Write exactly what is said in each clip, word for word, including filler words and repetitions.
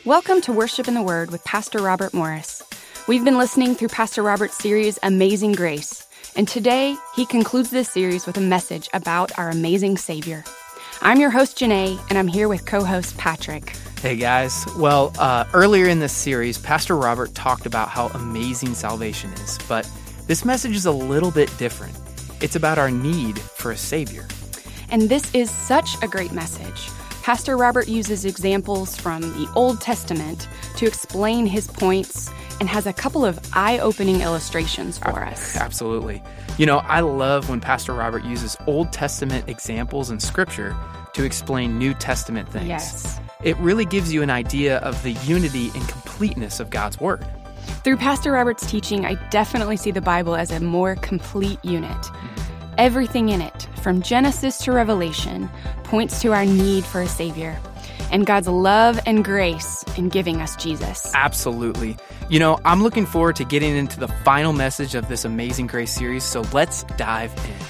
Welcome to Worship in the Word with Pastor Robert Morris. We've been listening through Pastor Robert's series, Amazing Grace, and today he concludes this series with a message about our amazing Savior. I'm your host, Janae, and I'm here with co-host Patrick. Hey guys. Well, uh, earlier in this series, Pastor Robert talked about how amazing salvation is, but this message is a little bit different. It's about our need for a Savior. And this is such a great message. Pastor Robert uses examples from the Old Testament to explain his points and has a couple of eye-opening illustrations for us. Absolutely. You know, I love when Pastor Robert uses Old Testament examples in Scripture to explain New Testament things. Yes. It really gives you an idea of the unity and completeness of God's Word. Through Pastor Robert's teaching, I definitely see the Bible as a more complete unit. Mm-hmm. Everything in it, from Genesis to Revelation, points to our need for a Savior and God's love and grace in giving us Jesus. Absolutely. You know, I'm looking forward to getting into the final message of this Amazing Grace series, so let's dive in.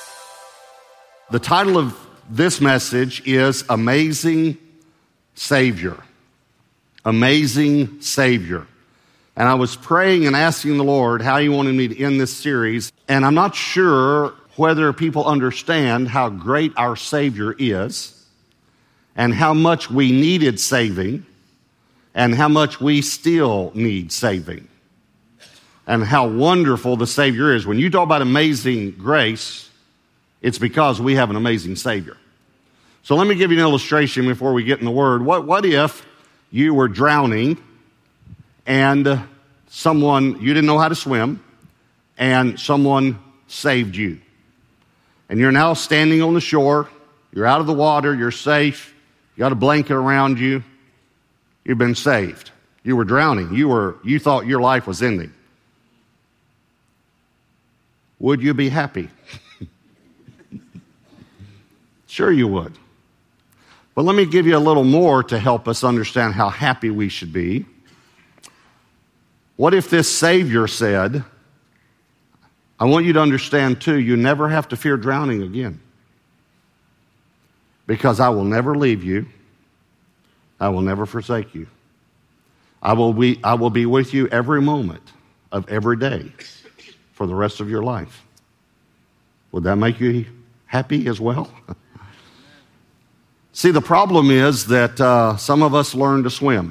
The title of this message is Amazing Savior. Amazing Savior. And I was praying and asking the Lord how He wanted me to end this series, and I'm not sure whether people understand how great our Savior is and how much we needed saving and how much we still need saving and how wonderful the Savior is. When you talk about amazing grace, it's because we have an amazing Savior. So let me give you an illustration before we get in the Word. What, what if you were drowning and someone, you didn't know how to swim, and someone saved you? And you're now standing on the shore, you're out of the water, you're safe, you got a blanket around you, you've been saved. You were drowning, you were you thought your life was ending. Would you be happy? Sure you would. But let me give you a little more to help us understand how happy we should be. What if this Savior said, I want you to understand, too, you never have to fear drowning again. Because I will never leave you. I will never forsake you. I will be, I will be with you every moment of every day for the rest of your life. Would that make you happy as well? See, the problem is that uh, some of us learn to swim.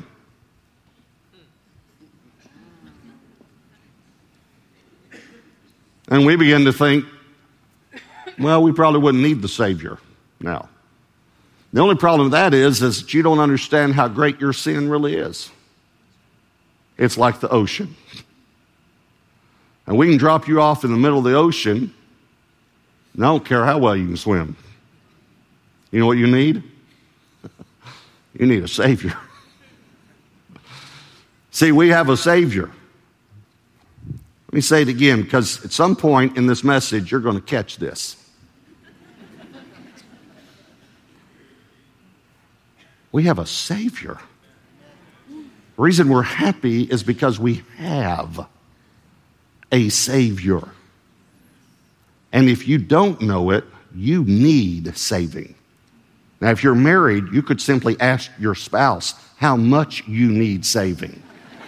And we begin to think, well, we probably wouldn't need the Savior now. The only problem with that is, is that you don't understand how great your sin really is. It's like the ocean. And we can drop you off in the middle of the ocean, and I don't care how well you can swim. You know what you need? You need a Savior. See, we have a Savior. Let me say it again, because at some point in this message, you're going to catch this. We have a Savior. The reason we're happy is because we have a Savior. And if you don't know it, you need saving. Now, if you're married, you could simply ask your spouse how much you need saving.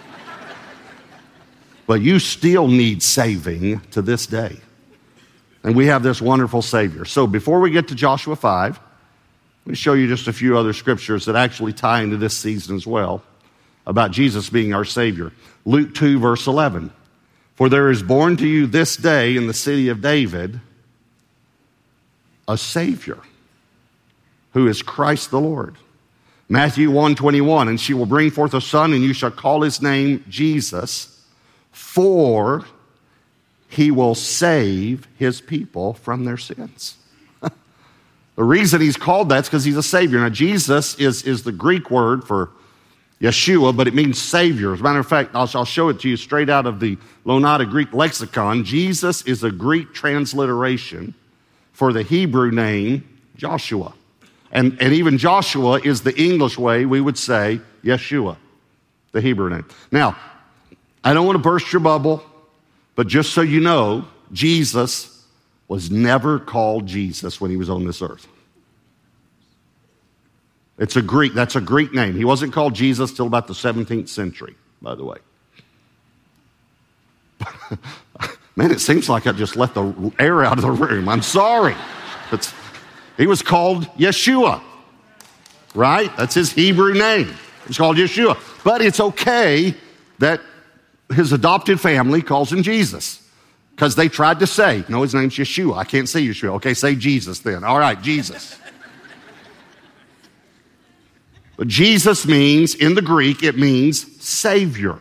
But you still need saving to this day. And we have this wonderful Savior. So before we get to Joshua five, let me show you just a few other scriptures that actually tie into this season as well about Jesus being our Savior. Luke two, verse eleven. For there is born to you this day in the city of David a Savior, who is Christ the Lord. Matthew one, twenty-one. And she will bring forth a son, and you shall call his name Jesus, for he will save his people from their sins. The reason he's called that is because he's a Savior. Now, Jesus is, is the Greek word for Yeshua, but it means Savior. As a matter of fact, I'll, I'll show it to you straight out of the Lonata Greek lexicon. Jesus is a Greek transliteration for the Hebrew name Joshua. And, and even Joshua is the English way we would say Yeshua, the Hebrew name. Now, I don't want to burst your bubble, but just so you know, Jesus was never called Jesus when he was on this earth. It's a Greek, that's a Greek name. He wasn't called Jesus till about the seventeenth century, by the way. Man, it seems like I just let the air out of the room. I'm sorry. It's, he was called Yeshua, right? That's his Hebrew name. It's called Yeshua. But it's okay that his adopted family calls him Jesus, because they tried to say, no, his name's Yeshua. I can't say Yeshua. Okay, say Jesus then. All right, Jesus. But Jesus means, in the Greek, it means Savior.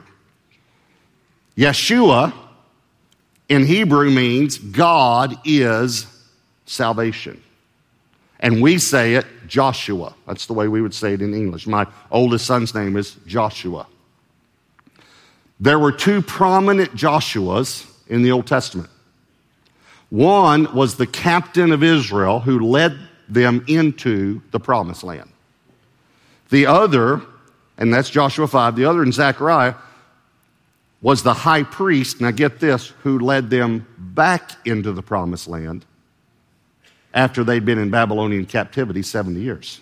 Yeshua in Hebrew means God is salvation. And we say it Joshua. That's the way we would say it in English. My oldest son's name is Joshua. There were two prominent Joshuas in the Old Testament. One was the captain of Israel who led them into the promised land. The other, and that's Joshua five, the other in Zechariah, was the high priest, now get this, who led them back into the promised land after they'd been in Babylonian captivity seventy years.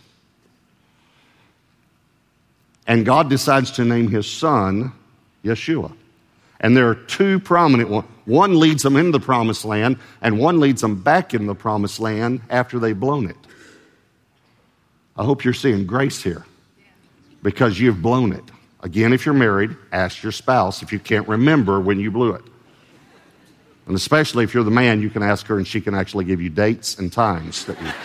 And God decides to name his son Yeshua. And there are two prominent ones. One leads them into the promised land, and one leads them back in the promised land after they've blown it. I hope you're seeing grace here, because you've blown it. Again, if you're married, ask your spouse if you can't remember when you blew it. And especially if you're the man, you can ask her and she can actually give you dates and times that you...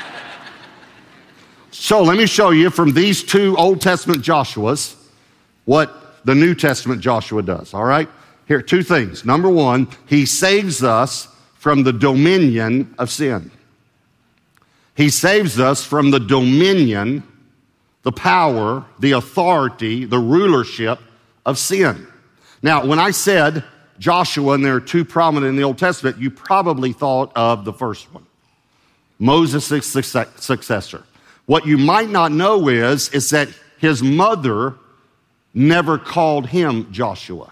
So let me show you from these two Old Testament Joshuas what the New Testament Joshua does, all right? Here, two things. Number one, he saves us from the dominion of sin. He saves us from the dominion, the power, the authority, the rulership of sin. Now, when I said Joshua, and there are two prominent in the Old Testament, you probably thought of the first one, Moses' successor. What you might not know is, is that his mother never called him Joshua.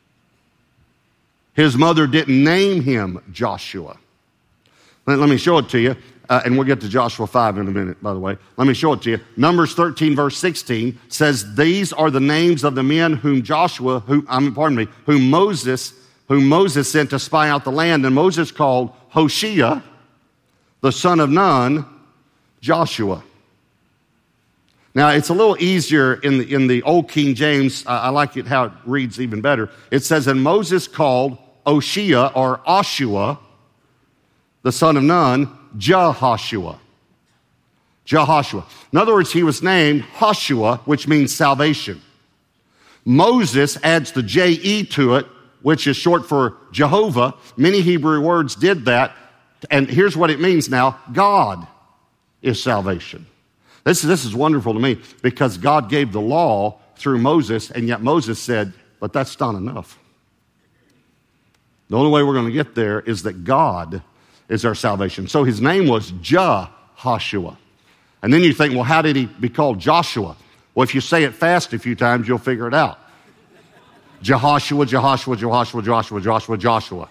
His mother didn't name him Joshua. Let, let me show it to you, uh, and we'll get to Joshua five in a minute, by the way. Let me show it to you. Numbers thirteen, verse sixteen says, these are the names of the men whom Joshua, who, I mean, pardon me, whom Moses, whom Moses sent to spy out the land. And Moses called Hoshea, the son of Nun, Joshua. Now, it's a little easier in the, in the Old King James. I, I like it how it reads even better. It says, and Moses called Hoshea, or Oshua, the son of Nun, Jehoshua. Jehoshua. In other words, he was named Hoshua, which means salvation. Moses adds the J E to it, which is short for Jehovah. Many Hebrew words did that. And here's what it means now. God is salvation. This, this is wonderful to me, because God gave the law through Moses, and yet Moses said, but that's not enough. The only way we're going to get there is that God is our salvation. So his name was Jehoshua. And then you think, well, how did he be called Joshua? Well, if you say it fast a few times, you'll figure it out. Jehoshua, Jehoshua, Jehoshua, Joshua, Joshua, Joshua.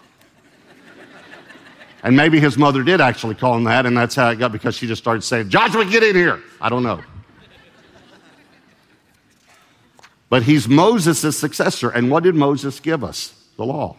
And maybe his mother did actually call him that, and that's how it got, because she just started saying, Joshua, get in here. I don't know. But he's Moses' successor. And what did Moses give us? The law.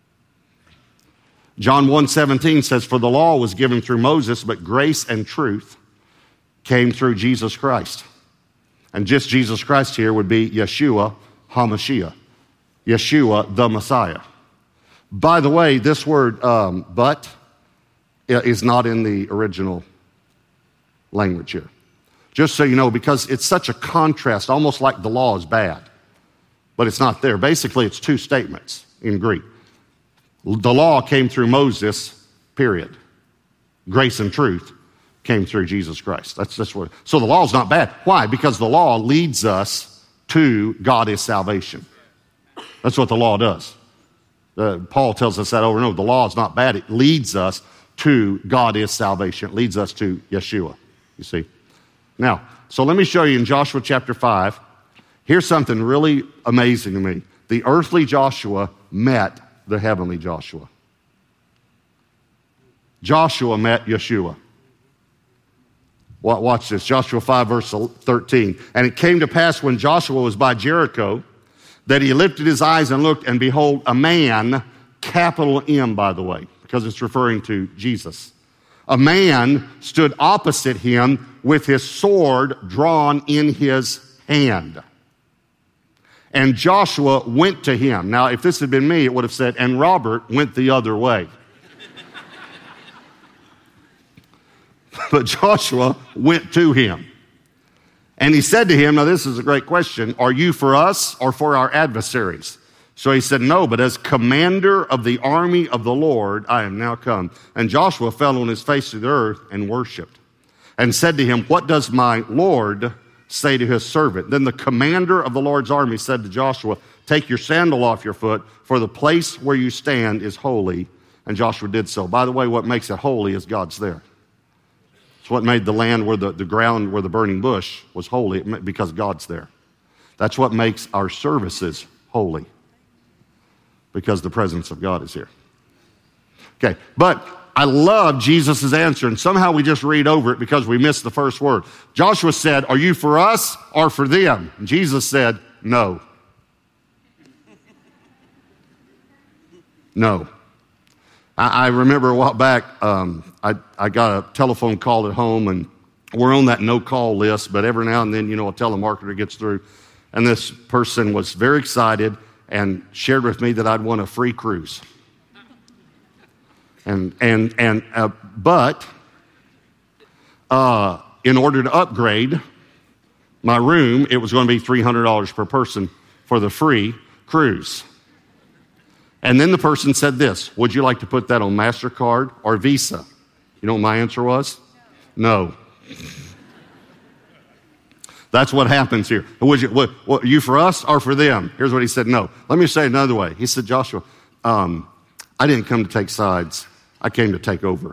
John one seventeen says, for the law was given through Moses, but grace and truth came through Jesus Christ. And just Jesus Christ here would be Yeshua HaMashiach. Yeshua, the Messiah. By the way, this word, um, but, is not in the original language here. Just so you know, because it's such a contrast, almost like the law is bad, but it's not there. Basically, it's two statements in Greek. The law came through Moses, period. Grace and truth came through Jesus Christ. That's that's what. So the law is not bad. Why? Because the law leads us to God is salvation. That's what the law does. Uh, Paul tells us that over and over. The law is not bad. It leads us to God is salvation. It leads us to Yeshua, you see. Now, so let me show you in Joshua chapter five. Here's something really amazing to me. The earthly Joshua met the heavenly Joshua. Joshua met Yeshua. Watch this, Joshua five, verse thirteen. And it came to pass when Joshua was by Jericho that he lifted his eyes and looked, and behold, a man, capital M, by the way, because it's referring to Jesus. A man stood opposite him with his sword drawn in his hand. And Joshua went to him. Now, if this had been me, it would have said, and Robert went the other way. But Joshua went to him. And he said to him, now this is a great question, are you for us or for our adversaries? So he said, no, but as commander of the army of the Lord, I am now come. And Joshua fell on his face to the earth and worshiped, and said to him, what does my Lord say to his servant? Then the commander of the Lord's army said to Joshua, take your sandal off your foot, for the place where you stand is holy. And Joshua did so. By the way, what makes it holy is God's there. It's what made the land where the, the ground where the burning bush was holy, because God's there. That's what makes our services holy, because the presence of God is here. Okay, but I love Jesus' answer, and somehow we just read over it because we missed the first word. Joshua said, are you for us or for them? And Jesus said, no. No. I, I remember a while back, um, I, I got a telephone call at home, and we're on that no-call list, but every now and then, you know, a telemarketer gets through, and this person was very excited and shared with me that I'd won a free cruise. And, and, and, uh, but, uh, in order to upgrade my room, it was going to be three hundred dollars per person for the free cruise. And then the person said this, would you like to put that on MasterCard or Visa? You know what my answer was? No. That's what happens here. Would you, what, what, you for us or for them? Here's what he said, no. Let me say it another way. He said, Joshua, um, I didn't come to take sides. I came to take over.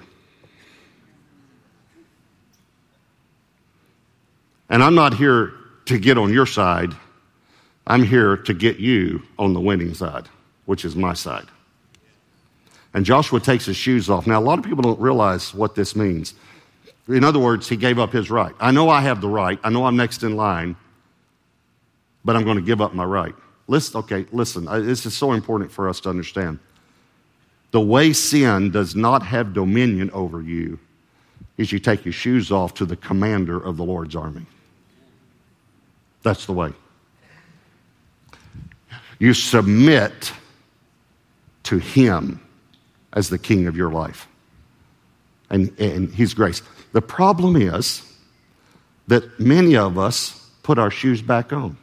And I'm not here to get on your side. I'm here to get you on the winning side, which is my side. And Joshua takes his shoes off. Now, a lot of people don't realize what this means. In other words, he gave up his right. I know I have the right. I know I'm next in line, but I'm going to give up my right. Listen, okay, listen. This is so important for us to understand. The way sin does not have dominion over you is you take your shoes off to the commander of the Lord's army. That's the way. You submit to him as the king of your life. And, and his grace. The problem is that many of us put our shoes back on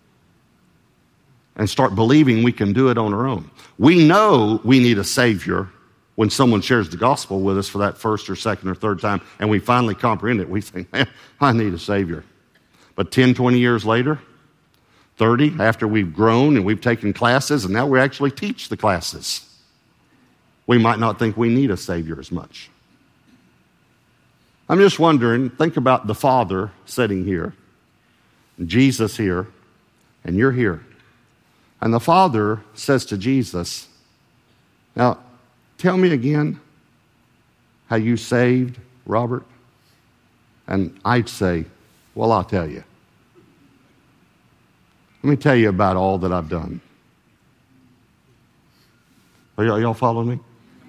and start believing we can do it on our own. We know we need a Savior when someone shares the gospel with us for that first or second or third time, and we finally comprehend it. We think, man, I need a Savior. But ten, twenty years later, thirty, after we've grown and we've taken classes, and now we actually teach the classes, we might not think we need a Savior as much. I'm just wondering, think about the Father sitting here, and Jesus here, and you're here. And the Father says to Jesus, now, tell me again how you saved Robert. And I'd say, well, I'll tell you. Let me tell you about all that I've done. Are y'all, y'all following me?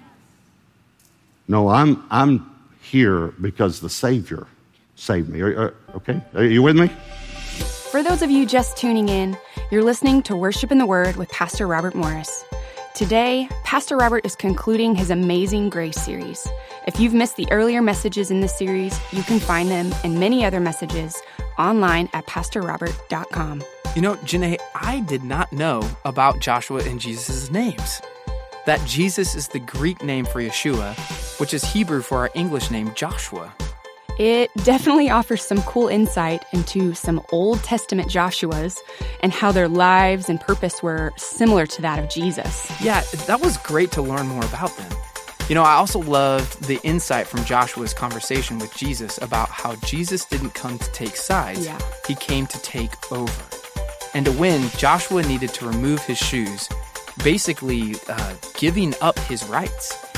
No, I'm I'm here because the Savior saved me. Are, are, okay? Are you with me? For those of you just tuning in, you're listening to Worship in the Word with Pastor Robert Morris. Today, Pastor Robert is concluding his Amazing Grace series. If you've missed the earlier messages in this series, you can find them and many other messages online at pastor robert dot com. You know, Janae, I did not know about Joshua and Jesus' names. That Jesus is the Greek name for Yeshua, which is Hebrew for our English name, Joshua. It definitely offers some cool insight into some Old Testament Joshuas and how their lives and purpose were similar to that of Jesus. Yeah, that was great to learn more about them. You know, I also loved the insight from Joshua's conversation with Jesus about how Jesus didn't come to take sides. Yeah. He came to take over. And to win, Joshua needed to remove his shoes, basically uh, giving up his rights.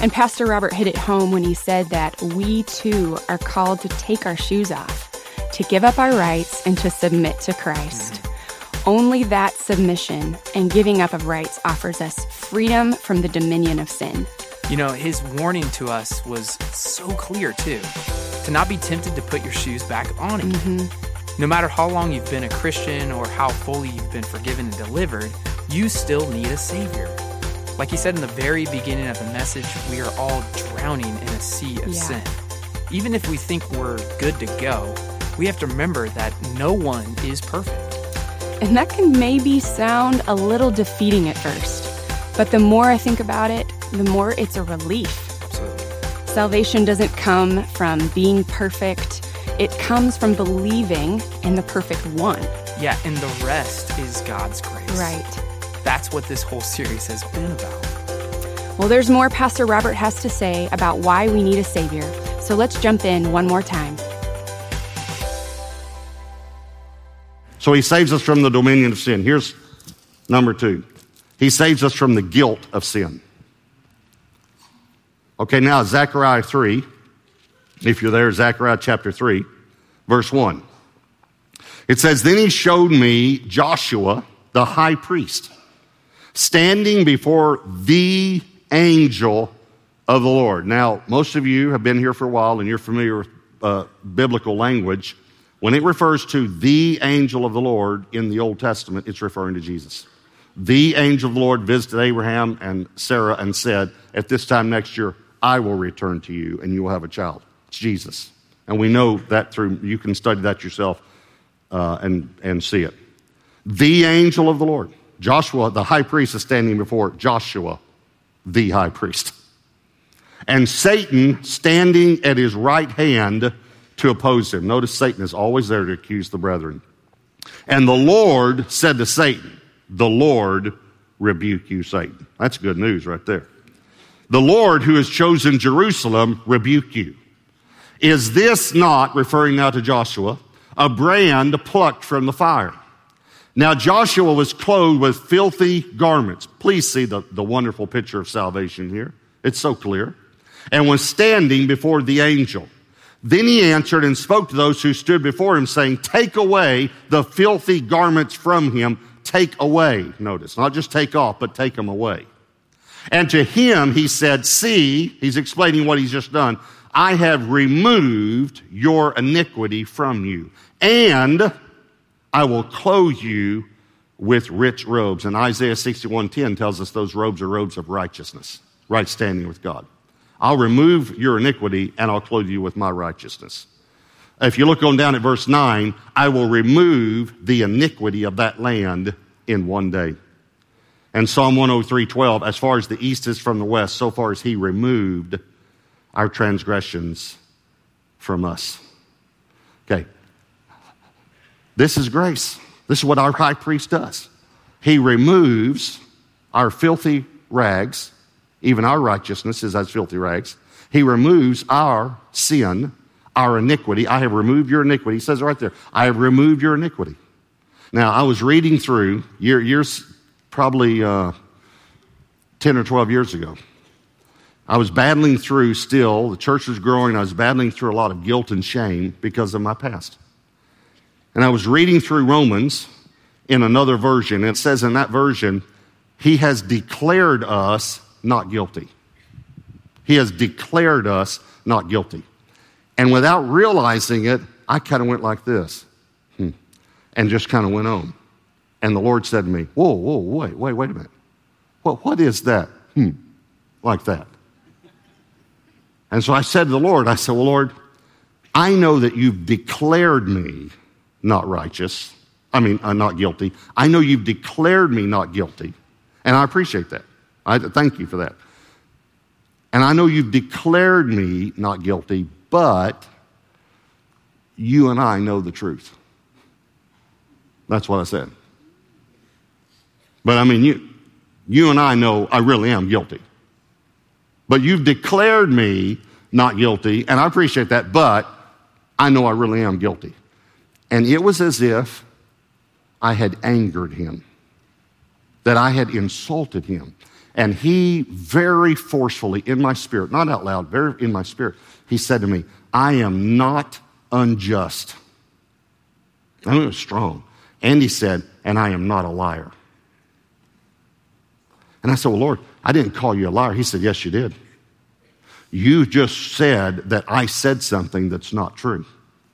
And Pastor Robert hit it home when he said that we too are called to take our shoes off, to give up our rights, and to submit to Christ. Mm-hmm. Only that submission and giving up of rights offers us freedom from the dominion of sin. You know, his warning to us was so clear too, to not be tempted to put your shoes back on again. Mm-hmm. No matter how long you've been a Christian or how fully you've been forgiven and delivered, you still need a Savior. Like he said in the very beginning of the message, we are all drowning in a sea of yeah. sin. Even if we think we're good to go, we have to remember that no one is perfect. And that can maybe sound a little defeating at first, but the more I think about it, the more it's a relief. Absolutely. Salvation doesn't come from being perfect. It comes from believing in the perfect one. Yeah, and the rest is God's grace. Right. That's what this whole series has been about. Well, there's more Pastor Robert has to say about why we need a Savior. So let's jump in one more time. So he saves us from the dominion of sin. Here's number two. He saves us from the guilt of sin. Okay, now Zechariah three. If you're there, Zechariah chapter three, verse one. It says, "Then he showed me Joshua, the high priest, standing before the angel of the Lord." Now, most of you have been here for a while and you're familiar with uh, biblical language. When it refers to the angel of the Lord in the Old Testament, it's referring to Jesus. The angel of the Lord visited Abraham and Sarah and said, "At this time next year, I will return to you and you will have a child." It's Jesus. And we know that through, you can study that yourself uh, and, and see it. The angel of the Lord. Joshua, the high priest, is standing before Joshua, the high priest. And Satan standing at his right hand to oppose him. Notice Satan is always there to accuse the brethren. And the Lord said to Satan, "The Lord rebuke you, Satan." That's good news right there. "The Lord who has chosen Jerusalem rebuke you. Is this not," referring now to Joshua, "a brand plucked from the fire?" Now Joshua was clothed with filthy garments. Please see the, the wonderful picture of salvation here. It's so clear. "And was standing before the angel. Then he answered and spoke to those who stood before him, saying, 'Take away the filthy garments from him.'" Take away, notice, not just take off, but take them away. "And to him he said, 'See,'" he's explaining what he's just done, "'I have removed your iniquity from you, and I will clothe you with rich robes.'" And Isaiah sixty-one ten tells us those robes are robes of righteousness, right standing with God. "I'll remove your iniquity and I'll clothe you with my righteousness." If you look on down at verse nine, "I will remove the iniquity of that land in one day." And Psalm one oh three twelve, "As far as the east is from the west, so far as he removed our transgressions from us." Okay. This is grace. This is what our high priest does. He removes our filthy rags. Even our righteousness is as filthy rags. He removes our sin, our iniquity. "I have removed your iniquity." He says it right there. "I have removed your iniquity." Now, I was reading through, year, years, probably uh, ten or twelve years ago. I was battling through still. The church was growing. I was battling through a lot of guilt and shame because of my past. And I was reading through Romans in another version. And it says in that version, "He has declared us not guilty." He has declared us not guilty. And without realizing it, I kind of went like this. Hmm, and just kind of went on. And the Lord said to me, whoa, whoa, wait, wait, wait a minute. What, what is that? Hmm, like that. And so I said to the Lord, I said, "Well, Lord, I know that you've declared me not righteous. I mean, uh, not guilty. I know you've declared me not guilty. And I appreciate that. I thank you for that. And I know you've declared me not guilty, but you and I know the truth." That's what I said. But I mean, you, you and I know I really am guilty. But you've declared me not guilty, and I appreciate that, but I know I really am guilty. And it was as if I had angered him, that I had insulted him. And he very forcefully, in my spirit, not out loud, very in my spirit, he said to me, I am not unjust. I mean, it was strong. And he said, and I am not a liar. And I said, well, Lord, I didn't call you a liar. He said, yes, you did. You just said that I said something that's not true.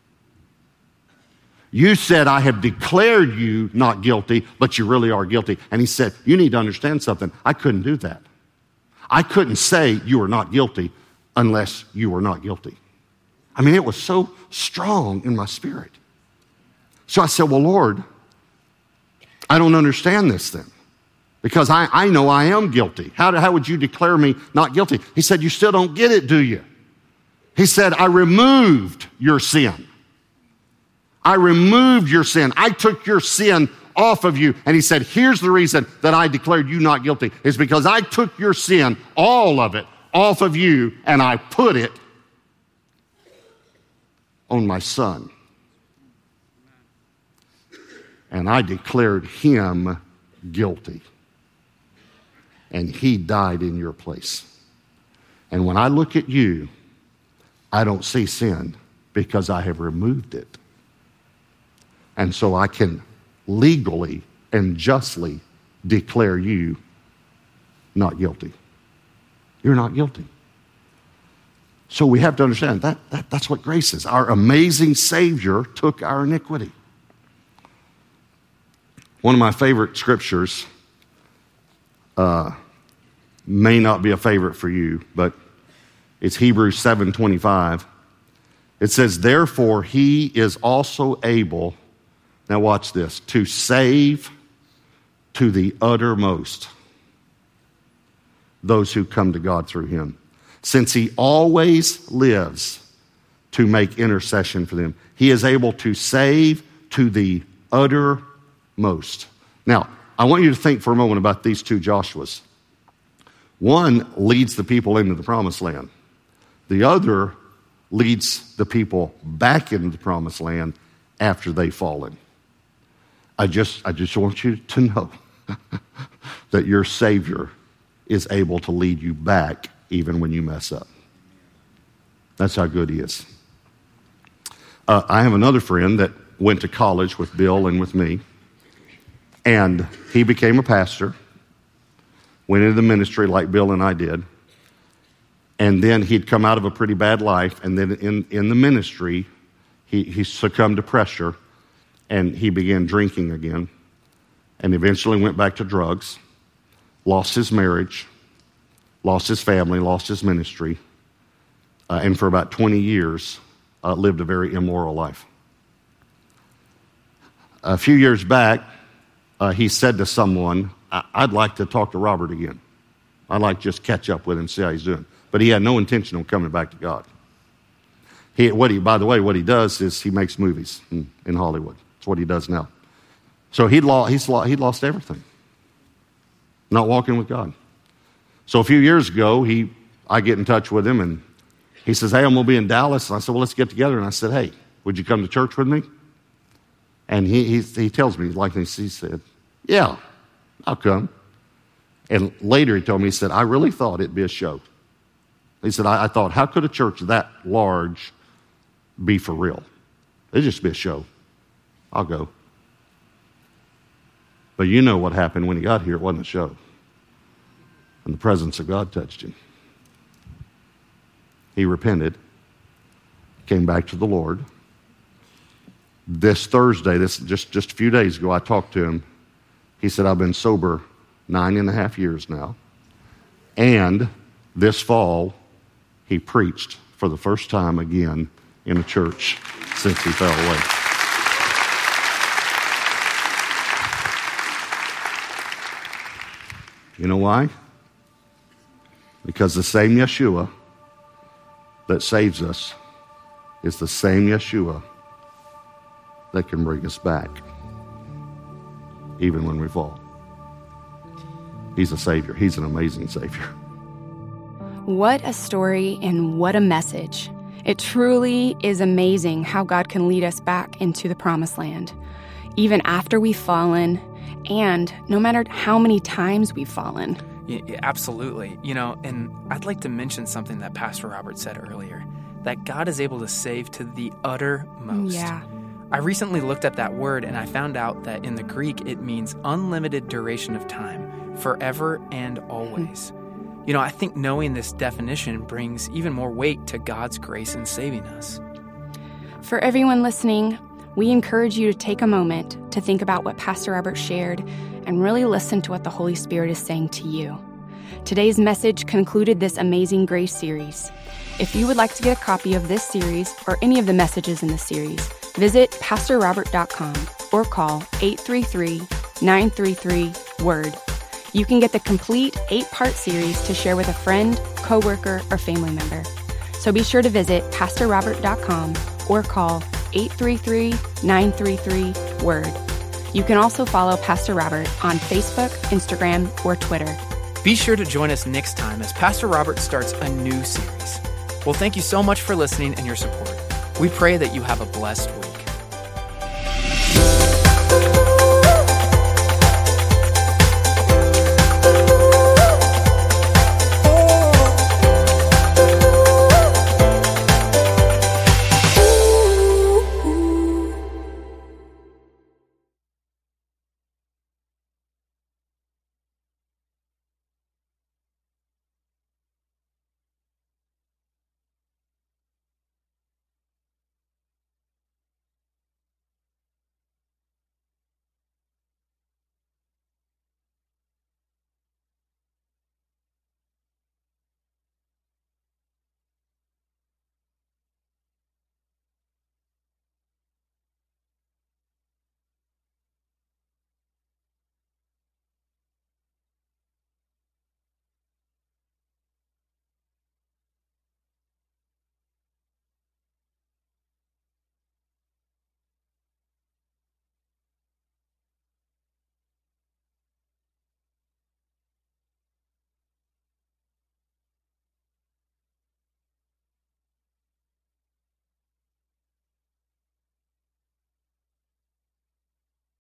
You said I have declared you not guilty, but you really are guilty. And he said, you need to understand something. I couldn't do that. I couldn't say you are not guilty unless you were not guilty. I mean, it was so strong in my spirit. So I said, well, Lord, I don't understand this then. Because I, I know I am guilty. How, how would you declare me not guilty? He said, you still don't get it, do you? He said, I removed your sin. I removed your sin. I took your sin off of you. And he said, here's the reason that I declared you not guilty. It's because I took your sin, all of it, off of you, and I put it on my son. And I declared him guilty. And he died in your place. And when I look at you, I don't see sin because I have removed it. And so I can legally and justly declare you not guilty. You're not guilty. So we have to understand that, that that's what grace is. Our amazing Savior took our iniquity. One of my favorite scriptures uh, may not be a favorite for you, but it's Hebrews seven twenty-five. It says, therefore he is also able, now watch this, to save to the uttermost those who come to God through him, since he always lives to make intercession for them. He is able to save to the uttermost. Now, I want you to think for a moment about these two Joshuas. One leads the people into the promised land. The other leads the people back into the promised land after they've fallen. I just, I just want you to know that your Savior is able to lead you back even when you mess up. That's how good he is. Uh, I have another friend that went to college with Bill and with me, and he became a pastor, went into the ministry like Bill and I did, and then he'd come out of a pretty bad life, and then in, in the ministry, he, he succumbed to pressure, and he began drinking again, and eventually went back to drugs, lost his marriage, lost his family, lost his ministry, uh, and for about twenty years, uh, lived a very immoral life. A few years back, uh, he said to someone, I- I'd like to talk to Robert again. I'd like to just catch up with him and see how he's doing. But he had no intention of coming back to God. He, what he, by the way, what he does is he makes movies in, in Hollywood. That's what he does now. So he'd, lo- he's lo- he'd lost everything. Not walking with God. So a few years ago, he, I get in touch with him, and he says, hey, I'm going to be in Dallas. And I said, well, let's get together. And I said, hey, would you come to church with me? And he he, he tells me, like he said, yeah, I'll come. And later he told me, he said, I really thought it'd be a show. He said, I, I thought, how could a church that large be for real? It'd just be a show. I'll go. But you know what happened when he got here. It wasn't a show. And the presence of God touched him. He repented, came back to the Lord. This Thursday, this just, just a few days ago, I talked to him. He said, I've been sober nine and a half years now. And this fall, he preached for the first time again in a church since he fell away. You know why? Because the same Yeshua that saves us is the same Yeshua that can bring us back, even when we fall. He's a Savior. He's an amazing Savior. What a story and what a message. It truly is amazing how God can lead us back into the promised land, even after we've fallen, and no matter how many times we've fallen. Yeah, absolutely. You know, and I'd like to mention something that Pastor Robert said earlier, that God is able to save to the uttermost. Yeah. I recently looked up that word and I found out that in the Greek it means unlimited duration of time, forever and always. Mm-hmm. You know, I think knowing this definition brings even more weight to God's grace in saving us. For everyone listening, we encourage you to take a moment to think about what Pastor Robert shared and really listen to what the Holy Spirit is saying to you. Today's message concluded this Amazing Grace series. If you would like to get a copy of this series or any of the messages in the series, visit pastor robert dot com or call eight three three, nine three three, word. You can get the complete eight-part series to share with a friend, coworker, or family member. So be sure to visit pastor robert dot com or call eight three three, nine three three, word. You can also follow Pastor Robert on Facebook, Instagram, or Twitter. Be sure to join us next time as Pastor Robert starts a new series. Well, thank you so much for listening and your support. We pray that you have a blessed week.